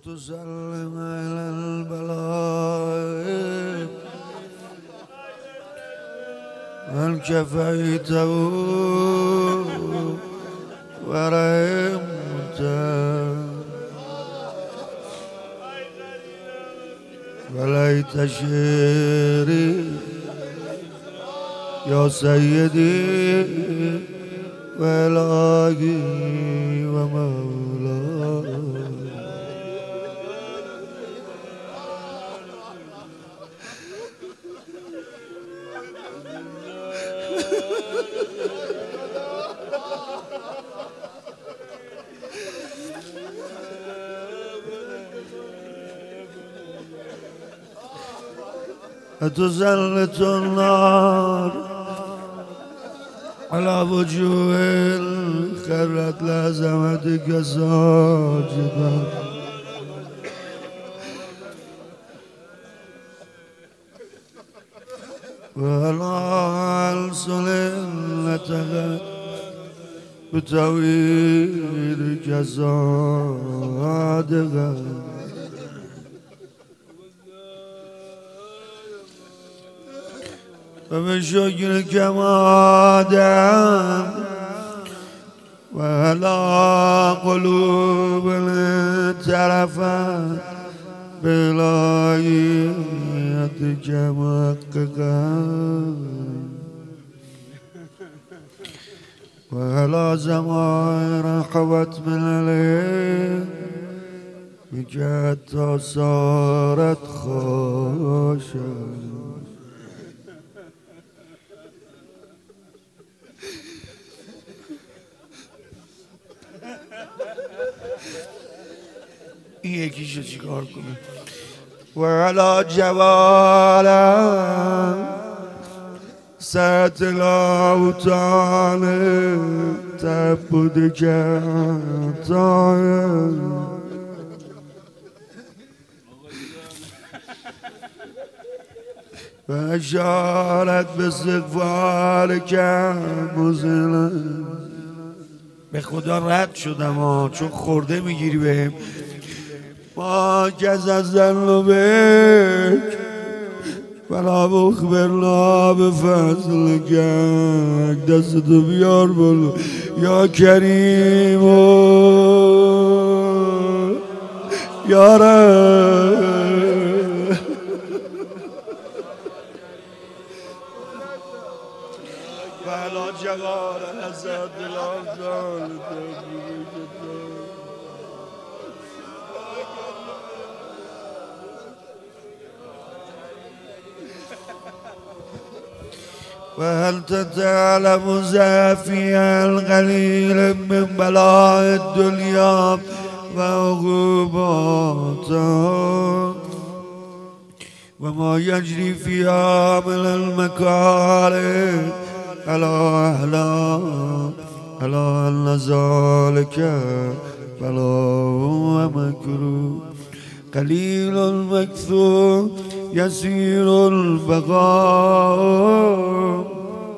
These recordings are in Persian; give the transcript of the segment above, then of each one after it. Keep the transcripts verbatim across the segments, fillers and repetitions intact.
وتسلم إلى البلاء هل كفيته ورحمته وليت شعري يا سيدي وإلهي ومولاي أتسلط النار على وجوه خرت لعظمتك ساجدا وعلى ألسنتك بتوحيدك صادقا وبشكرك مادام وعلى قلوب الترفات بلايتك محققا وعلى زمائر حوت من الليل بك حتى صارت خاشعة این یکیشو چیکار کنه و علا جوالم سطل اوتان تبود کتای و اشارت به استقبال کم مزلم به خدا رد شدم ها چون خورده میگیری بهم ما کس از ذنوبک ولا بخبرنا بفضلک دستتو بیار بلو یا کریم یا رب ولا جوار حسد الافضل وهل تعلم زافي القليل من بلاء الدنيا وعقوباتها وما يجري فيها من المكاره ألا أهلا ألا أن ذلك بلاء ومكروه قليل المكثور يسير البقاء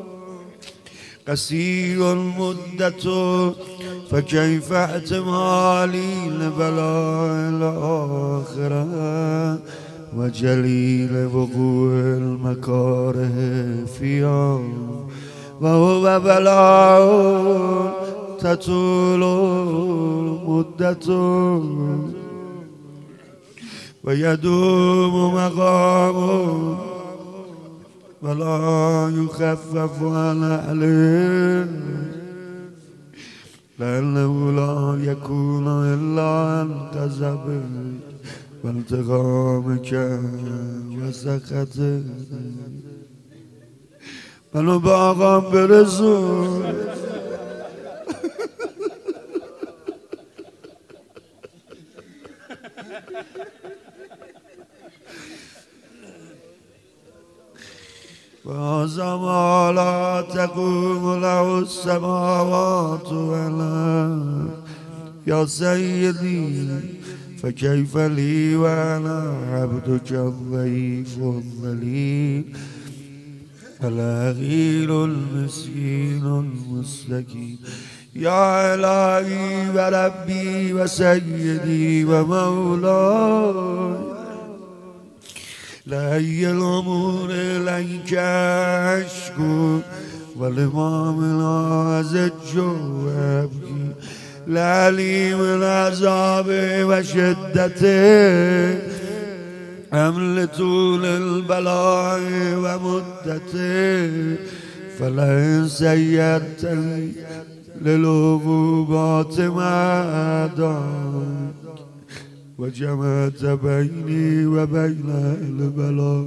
قصير المدة فكيف احتمالي لبلاء الآخرة وجليل وقوع المكاره فيها وهو بلاء تطول مدته ويدوم مقامه ولا يخفف عن أهله لأنه لا يكون إلا عن غضبك وانتقامك وسخطك منو باغم برسون وهذا ما لا تقوم له السماوات والأرض يا سيدي فكيف لي وأنا عبدك الضعيف الذليل الأغيل المسكين المستكين یا الهی و ربی و سیدی و مولای لهی الامور الیک اشکو و لامامنا ازج و ابکی لعلیم العذاب و شدته حمل طول البلاء و مدته فلئن سیرتنی للعقوبات معدان و جمعت بینی و بین البلاء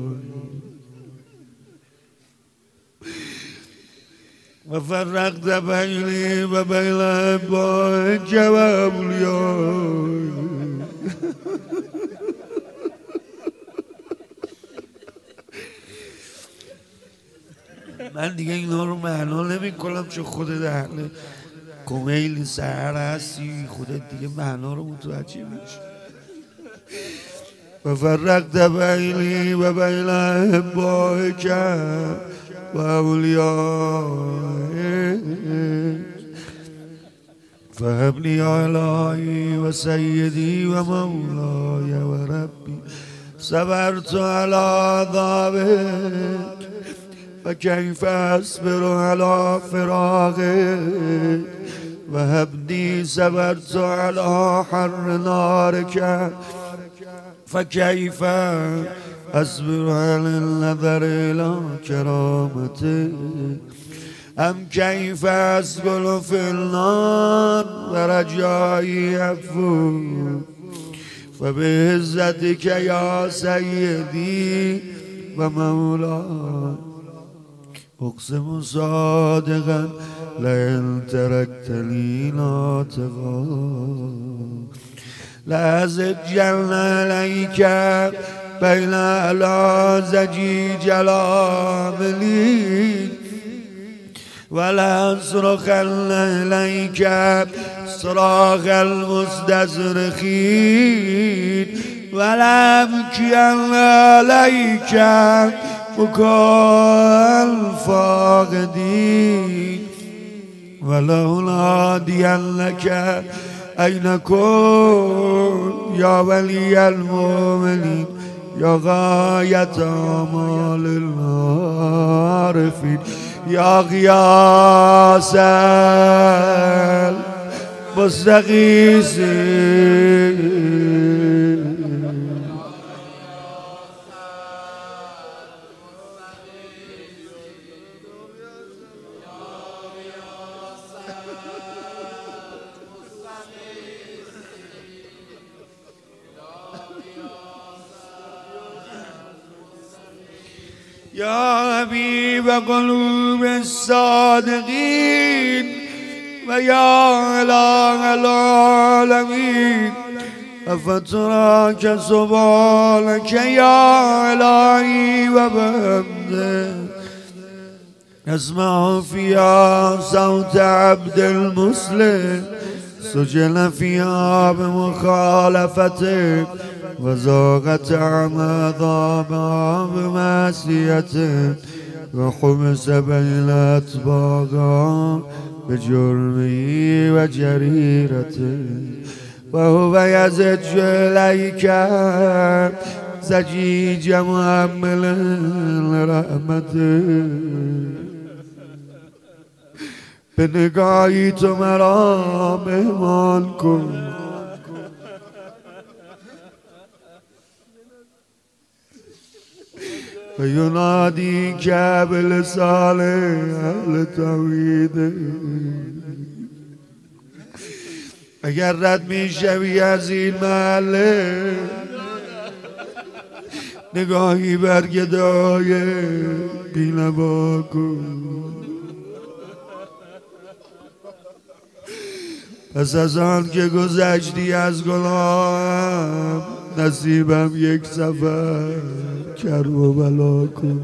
و فرقت بینی و بین احبائک و اولیای. من دیگه اینا رو معنا نمی کنم چون خودت اهل کمیل سهر هستی، خودت دیگه معنا رو متوجه میشی. و فرقت بینی و بین احبائک و اولیای فهب لی یا الهی و سیدی و مولای و ربی صبرت علی عذابک و کیف اصبر علی فراقک و هبنی صبرت علی حر نارک فکیف اصبر علی النظر الی کرامتک ام کیف اسکن فی النار و رجایی عفو فبعزتک یا سیدی و مولا اقسم صادقا لئن ترکتنی ناطقا لأزجن علیک بین اعلی زجیج العاملین ولأصرخن إليك صراخ المستصرخين ولأبكين عليك بكاء الفاقدين ولأنادينك أين كنت يا ولي المؤمنين يا غاية آمال العارفين یا غیاث المستغیثین یا حبیب قلوب الصادقین و یا اله العالمین افتراک سبحانک یا الهی و بحمدک اسمع فیها صوت عبد المسلم سجن فیها بمخالفتک وذاق طعم عذابها بمعصيته وحبس بين أطباقها بجرمه وجريرته وهو يزج إليك زجيج محمل رحمته به نگاهی تو مرا مهمان کن و ینادی که بلسان اهل توحید اگر رد می شوی از این محله نگاهی بر گدای بینوا کن پس از آن که گذشتی از گناهم نصیبم یک سفر کرب و بلا کن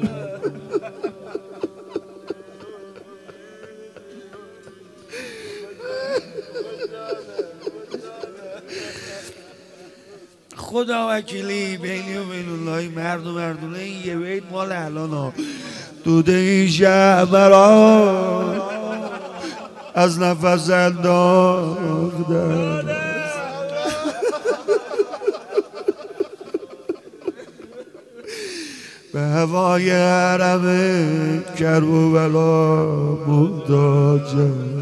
خدا وکیلی بینی و بین الله مرد و مردونه این یه بیت مال الان ها دوده این شهر برای از نفس انداختم. به هوای حرم کرب و بلا محتاجم.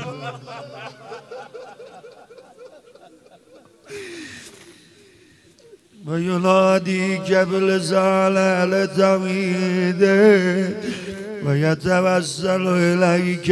و ینادی که بلسان اهل تمیده و یتوسل الیک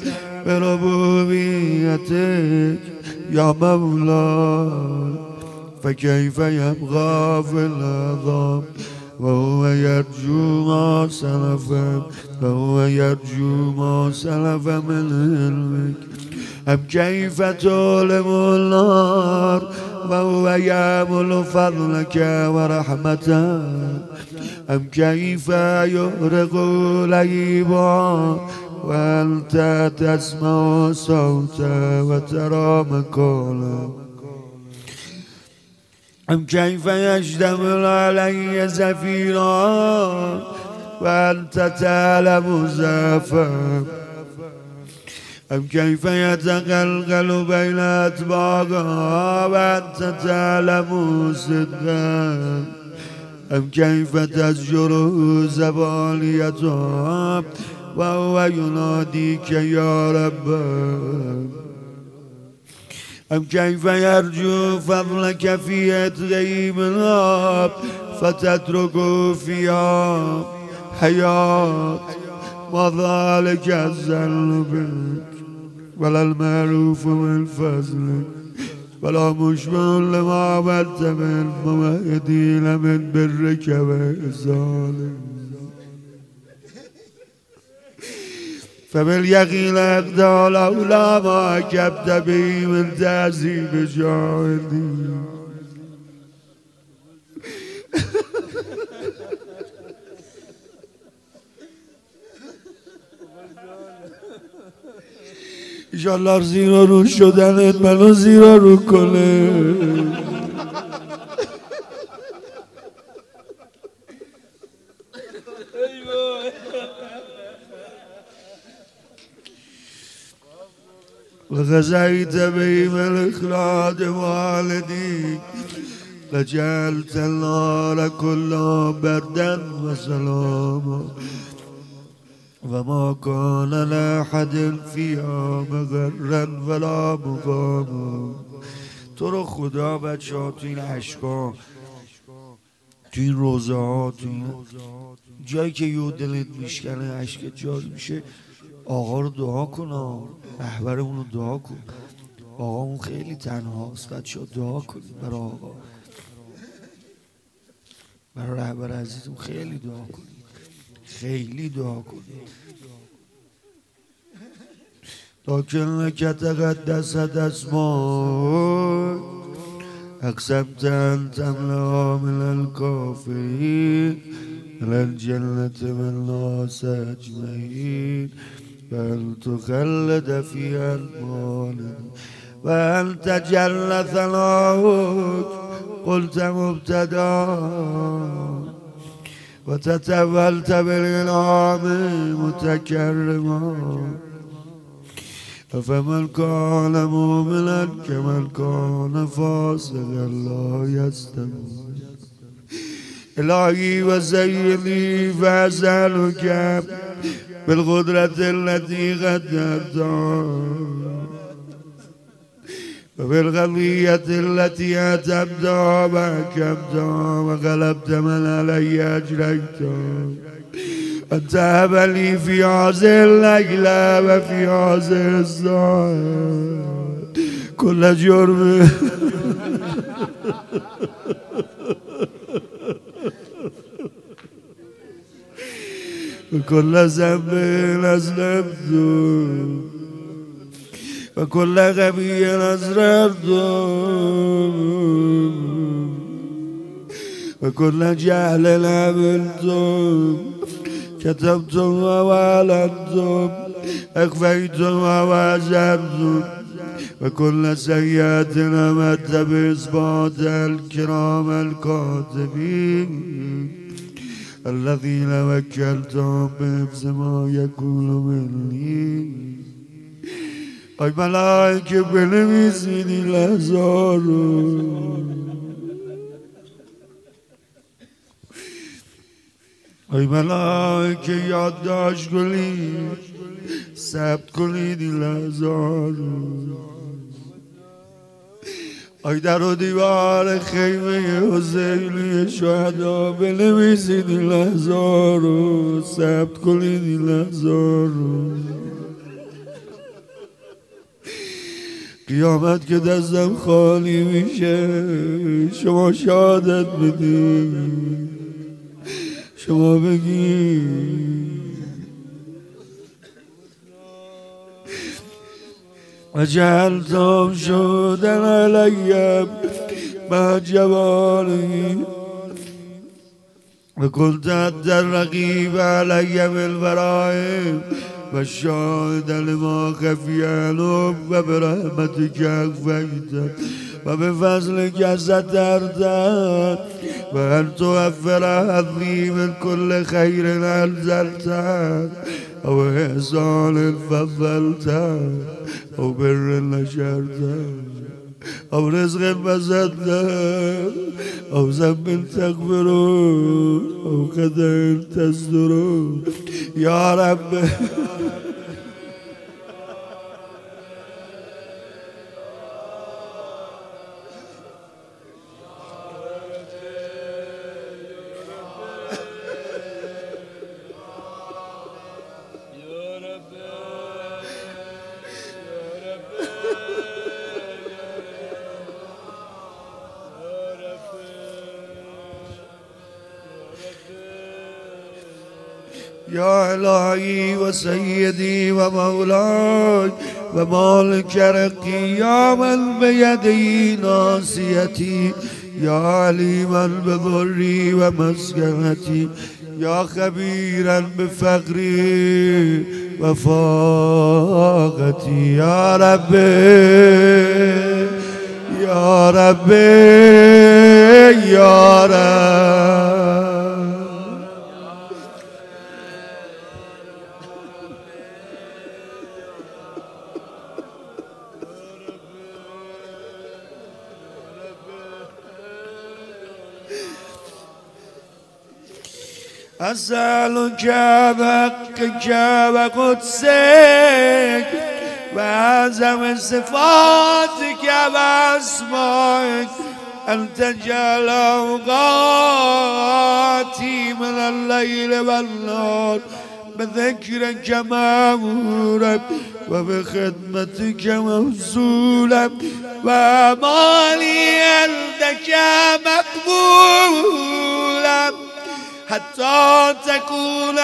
بربوبیتک یا مولا فکیف یبقی فی العظام و هو یرجو ما سلف و هو یرجو ما سلف من علمک. ام کیف تعلم النار و هو یعمل فضلک و رحمتک. ام کیف یحرق لیبا و انت تسمع صوت و ترى مکانا. ام کیف یشتمل علی زفیرا و انت تعلم ضعفا. ام کیف یتقلقل بین اطباقها و انت تعلم صدقا. ام کیف تزجر زبانیتها و هو ینادیک یا رب. ام کیف یرجو فضلک فی عتقه منها فتترک فیها حیات ما ذلک الظن بک ولا المعروف من فضلک ولا مشبه لما عملت من ممهدین من برک و احسانک. فبالیقین اقدال اولا ما کبت بی من تعظیم جاهدی. ایشالله زیرا رو شدنت منو زیرا رو کنه. وغزيت بهم الإخلاد والدي لجعلت النار كلها بردا وسلاما وما كان لأحد فيها مغرا ولا مقاما. تو رو خدا بچه ها تو این عشقا، تو این روزه ها، تو این جایی که یه دلت میشکنه عشقت جاری میشه، آقا رو دعا کن، رهبرمون رو دعا کن. آقامون خیلی تنهاست، بچه ها دعا کنید برای آقا، برای رهبر عزیزمون خیلی دعا کنید، خیلی دعا کنید. لكن تقدست اسماء اقسمت ان تملا من الكافرين من الجنة والناس اجمعين بل تخلد فيها المال وانت جل ثناؤك قلت مبتدا وتتولت بالانعام متكرما. فمن كان مؤمنا كمن كان فاسقا لا يستوي. إلهي وسيدي فأسألك بالقدرة التي قدرتها وبالقضية التي أتمتها وحكمتها وغلبت من علي أجريتها أن تهب لي في هذه الليلة وفي هذه الساعة كل جرم وكل ذنب أذنبته وكل غبي أسررته وكل جهل عملته كتبتم وأعلنتم أخفيتم وأسررتم وكل سيئة أمت بإثبات الكرام الكاتبين الذين وكلتهم بحفظ ما يكون مني ای ملائکه بنویسید این لحظه رو. ای ملائکه یادداشت کنید، ثبت کنید این لحظه رو. ای در و دیوار خیمه حسینی شهدا بنویسید این لحظه رو، ثبت کنید این لحظه رو. قیامت که دستم خالی میشه شما شهادت بدید، شما بگید وجعلتم شهودا علیم مع جوالی وكنت أنت الرقيب علي بالفرائض والشاهد لما خفي عنهم وبرحمتك أخفيت وبفضلك سترت وأن توفر هذي من كل خير أنزلت أو إحسان فضلت أو بر نشرت أو رزق بسطت أو ذنب تغفره أو قدر تستره يا رب. يا إلهي وسيدي ومولاي ومالك رقي يا من بيدي ناصيتي يا عليما بضري ومسكنتي يا خبيرا بفقري وفاقتي يا ربي يا ربي يا رب. أسألك بحقك وقدسك وأعظم صفاتك وأسمائك أن تجعل أوقاتي من الليل والنهار بذكرك مأمورا وبخدمتك موصولا وأعمالي عندك مقبولا حتى تكون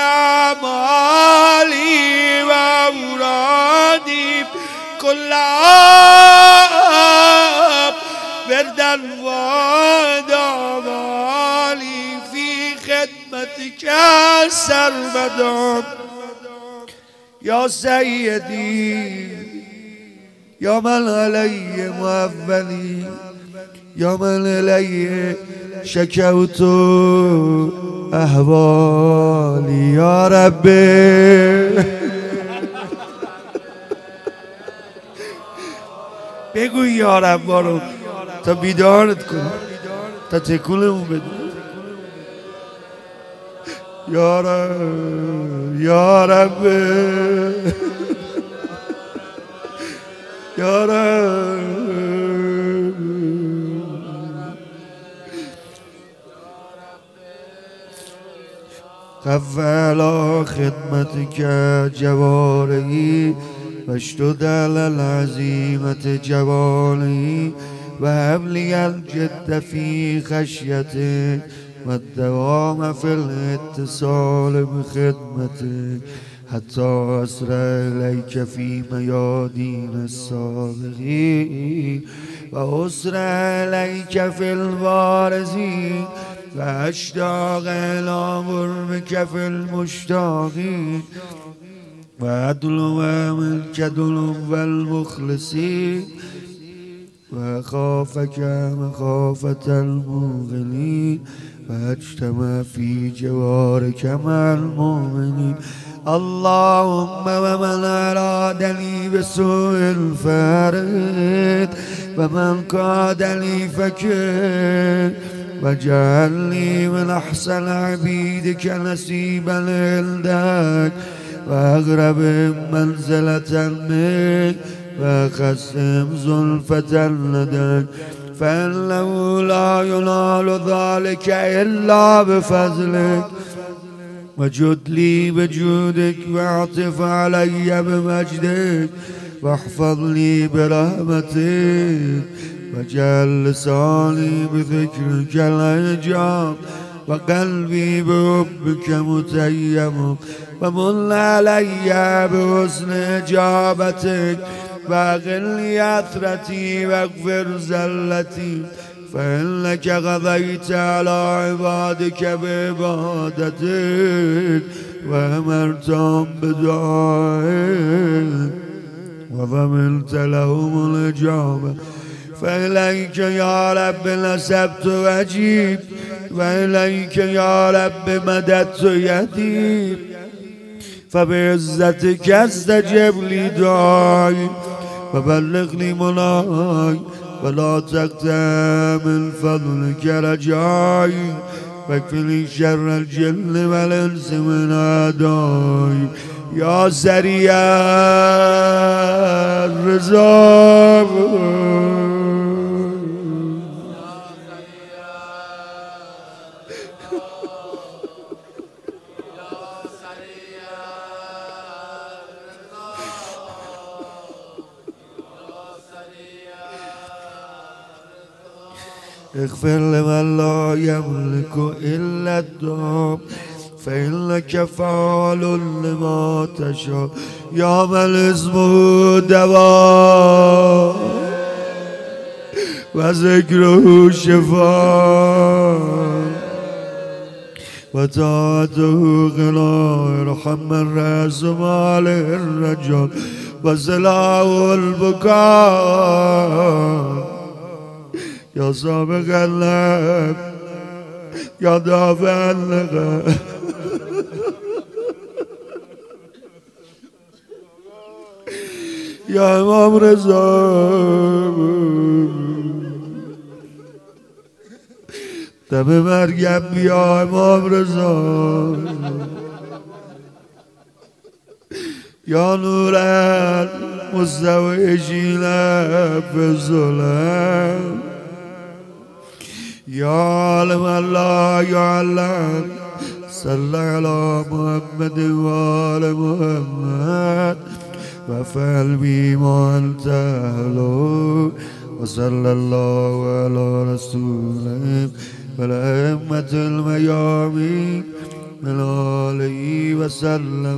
أعمالي وأورادي كلها بردا ودوالي في خدمتك سرمدا يا سيدي يا من علي مؤولي يا من علي شكوت أحوالي يا ربي. بگو یا رب بارو تا بیدارت کنه تا تکونمون بده. یا رب یا رب یا رب خف على خدمتك جوارحي واشدد على العزيمة جوانحي وهب لي الجد في خشيتك والدوام في الاتصال بخدمتك حتى أسرع إليك في ميادين السابقين وأسرع إليك في البارزين وأشتاق إلى قربك في المشتاقين وأدلو منك دلو المخلصين وأخافك مخافة الموغلين وأجتمع في جوارك مع المؤمنين اللهم ومن أرادني بسوء الفارد ومن قادني فكر واجعلني من أحسن عبيدك نسيبا عندك وأقرب منزلة منك وأقسم زلفة لديك فإنه لا ينال ذلك إلا بفضلك وجد لي بجودك واعطف علي بمجدك واحفظني برحمتك واجعل لساني بذكرك الأجاب وقلبي بحبك متيم ومن علي بحسن إجابتك واغفر لي أثرتي واغفر زلتي فإنك قضيت على عبادك بعبادتك وأمرتهم بدعائك وضمنت لهم الإجابة فإليك يا رب نسبت وجيب وإليك يا رب مددت يدي فبعزتك استجب لي دعائي وبلغني مناي ولا تقطع من فضلك رجائي واكفني شر الجن والإنس من أعدائي يا سريع الرزق اغفر لمن لا يملك إلا الدعاء فإنك فعال لما تشاء يا من اسمه دواء وذكره شفاء وطاعته غنى ارحم من رأس مال الرجال وسلاه البكاء يا سابق اللب يا دافع اللغة يا امام رضا دم مرگم بیا امام رضا یا نور المستویشین بظلم یا عالم الله یعلم صل على محمد وآل محمد وفعل بي ما أنت أهله وصلى الله على رسوله والأئمة الميامين من آله وسلم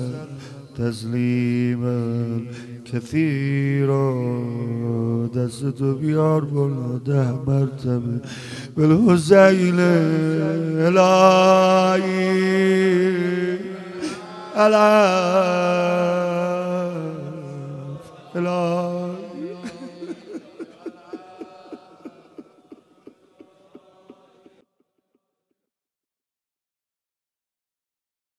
تسليما كثيرا دست بیار بالا ده مرتبه بالحسین الهی الهی الهی